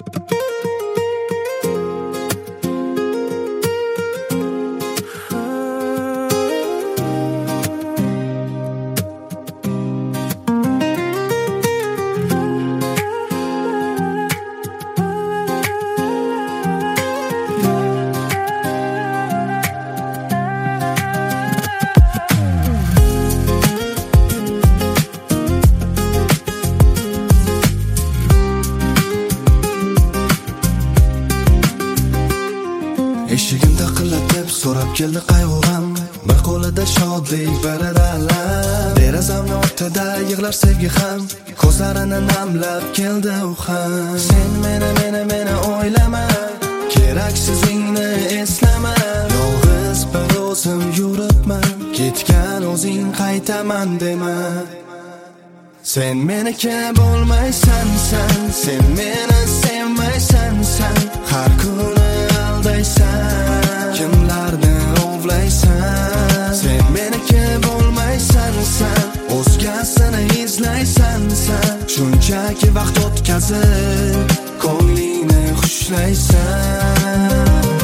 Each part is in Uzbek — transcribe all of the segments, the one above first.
Eshigimda qillatib so'rab keldi qayg'ug'am, bir qo'lida shodlik, birida alam. Derazamni ortida yig'lar sevgi ham, ko'zlarini namlab keldi u ham. Sen meni o'ylama, keraksizingni eslama. Yolg'iz bir o'zim yuribman, ketgan o'zing qaytaman dema. Sen meniki bo'lmaysan, sen meni sevmaysan, har kuni aldaysan, kimlarni ovlaysan. Sen meniki bo'lmaysan, o'zgasini izlaysan, shunchaki vaqt o'tkazib ko'nglingni xushlaysan.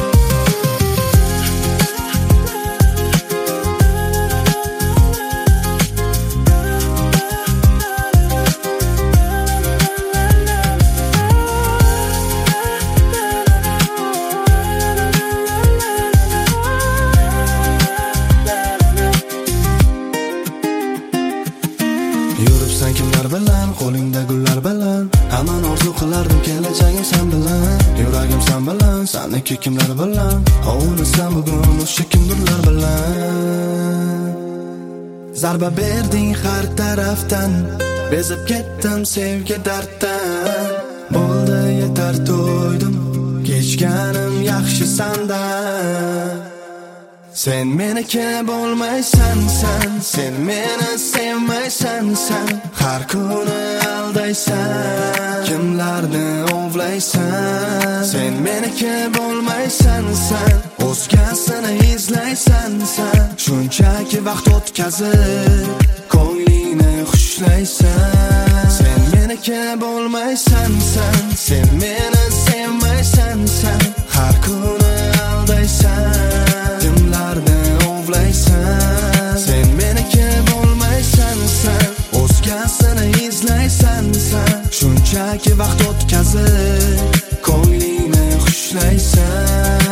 Yuribsan kimlar bilan, qo'lingda gullar bilan, hamon orzu qilardim kelajagim sen bilan. Yuragim sen bilan, sanniki kimlar bilan, ovunasan bugun o'sha kimdirlar bilan. Zarba berding har tarafdan, bezib ketdim sevgi darddan. Bo'ldi yetar to'ydim, kechganim yaxshi sandan. Sen meniki bo'lmaysan, sen meni sevmaysan, har kuni aldaysan, kimlarni ovlaysan. Sen meniki bo'lmaysan, o'zgasini izlaysan, shunchaki vaqt o'tkazib ko'nglingni xushlaysan. Sen meniki bo'lmaysan, sen meni sevmaysan, har kuni aldaysan, kimlarni ovlaysan. Sen meniki bo'lmaysan, o'zgasini izlaysan, shunchaki vaqt o'tkazib ko'nglingni xushlaysan.